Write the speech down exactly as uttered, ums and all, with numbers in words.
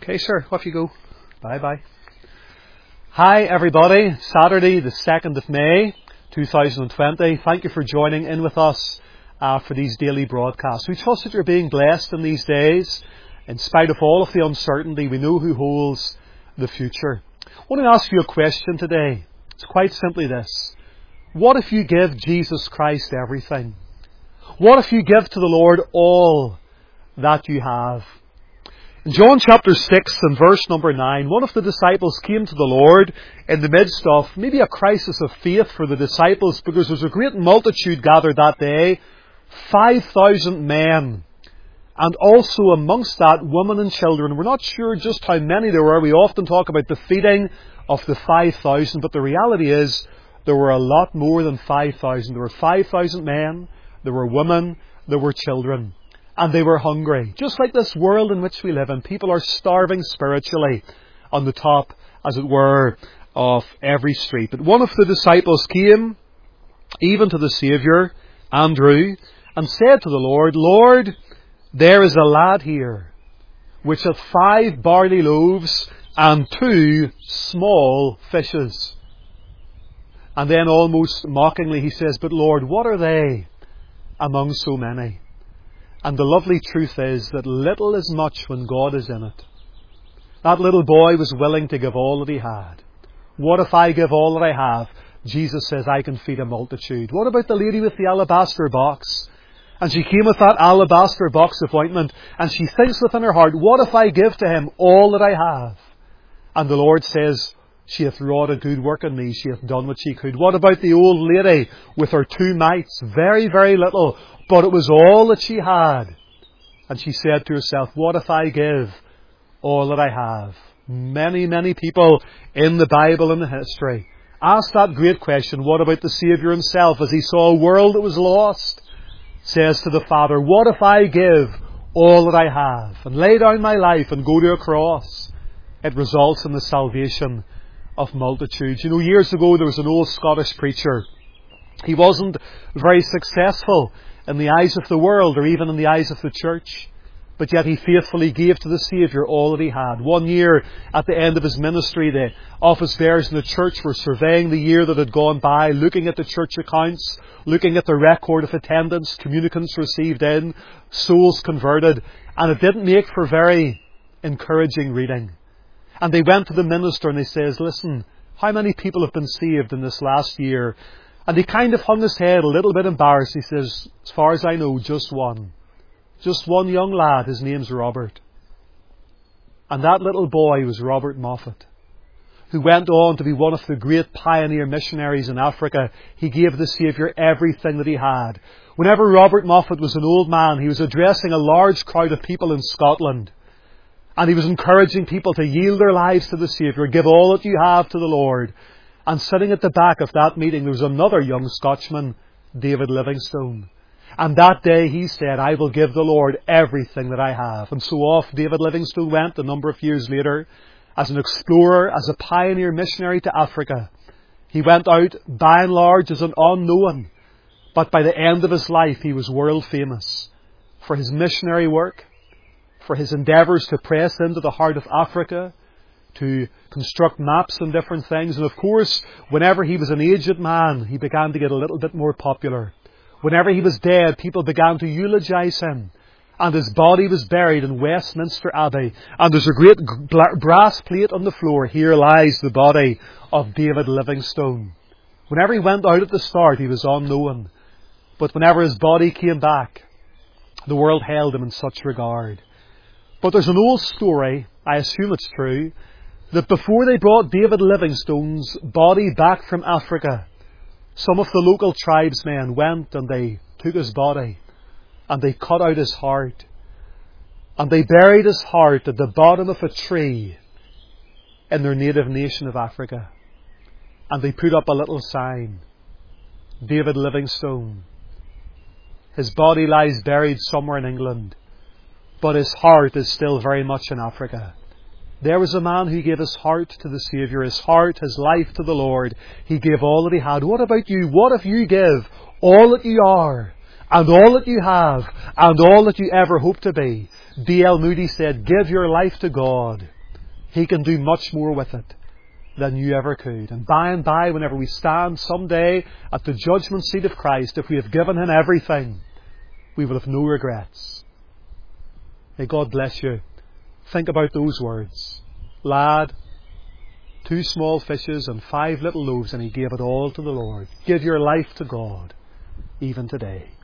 Okay, sir, off you go. Bye-bye. Hi, everybody. Saturday, the second of May, two thousand twenty. Thank you for joining in with us uh, for these daily broadcasts. We trust that you're being blessed in these days. In spite of all of the uncertainty, we know who holds the future. I want to ask you a question today. It's quite simply this. What if you give Jesus Christ everything? What if you give to the Lord all that you have? In John chapter six and verse number nine, one of the disciples came to the Lord in the midst of maybe a crisis of faith for the disciples, because there was a great multitude gathered that day, five thousand men, and also amongst that women and children. We're not sure just how many there were. We often talk about the feeding of the five thousand, but the reality is there were a lot more than five thousand. There were five thousand men, there were women, there were children. And they were hungry. Just like this world in which we live in, people are starving spiritually on the top, as it were, of every street. But one of the disciples came, even to the Saviour, Andrew, and said to the Lord, Lord, there is a lad here, which hath five barley loaves and two small fishes. And then almost mockingly he says, but Lord, what are they among so many? And the lovely truth is that little is much when God is in it. That little boy was willing to give all that he had. What if I give all that I have? Jesus says, I can feed a multitude. What about the lady with the alabaster box? And she came with that alabaster box of ointment, and she thinks within her heart, what if I give to him all that I have? And the Lord says, she hath wrought a good work in me. She hath done what she could. What about the old lady with her two mites? Very, very little. But it was all that she had. And she said to herself, what if I give all that I have? Many, many people in the Bible and the history asked that great question. What about the Saviour himself, as he saw a world that was lost? Says to the Father, what if I give all that I have and lay down my life and go to a cross? It results in the salvation of multitudes. You know, years ago there was an old Scottish preacher. He wasn't very successful in the eyes of the world or even in the eyes of the church, but yet he faithfully gave to the Saviour all that he had. One year at the end of his ministry, the office bearers in the church were surveying the year that had gone by, looking at the church accounts, looking at the record of attendance, communicants received in, souls converted, and it didn't make for very encouraging reading. And they went to the minister and they says, listen, how many people have been saved in this last year? And he kind of hung his head a little bit embarrassed. He says, as far as I know, just one. Just one young lad. His name's Robert. And that little boy was Robert Moffat, who went on to be one of the great pioneer missionaries in Africa. He gave the Saviour everything that he had. Whenever Robert Moffat was an old man, he was addressing a large crowd of people in Scotland. And he was encouraging people to yield their lives to the Saviour, give all that you have to the Lord. And sitting at the back of that meeting, there was another young Scotchman, David Livingstone. And that day he said, I will give the Lord everything that I have. And so off David Livingstone went a number of years later as an explorer, as a pioneer missionary to Africa. He went out by and large as an unknown. But by the end of his life, he was world famous for his missionary work, for his endeavours to press into the heart of Africa, to construct maps and different things. And of course, whenever he was an aged man, he began to get a little bit more popular. Whenever he was dead, people began to eulogize him. And his body was buried in Westminster Abbey. And there's a great brass plate on the floor. Here lies the body of David Livingstone. Whenever he went out at the start, he was unknown. But whenever his body came back, the world held him in such regard. But there's an old story, I assume it's true, that before they brought David Livingstone's body back from Africa, some of the local tribesmen went and they took his body and they cut out his heart and they buried his heart at the bottom of a tree in their native nation of Africa. And they put up a little sign, David Livingstone. His body lies buried somewhere in England, but his heart is still very much in Africa. There was a man who gave his heart to the Saviour, his heart, his life to the Lord. He gave all that he had. What about you? What if you give all that you are, and all that you have, and all that you ever hope to be? D L Moody said, give your life to God, He can do much more with it than you ever could. And by and by, whenever we stand someday at the judgment seat of Christ, if we have given Him everything, we will have no regrets. May God bless you. Think about those words. Lad, two small fishes and five little loaves, and he gave it all to the Lord. Give your life to God, even today.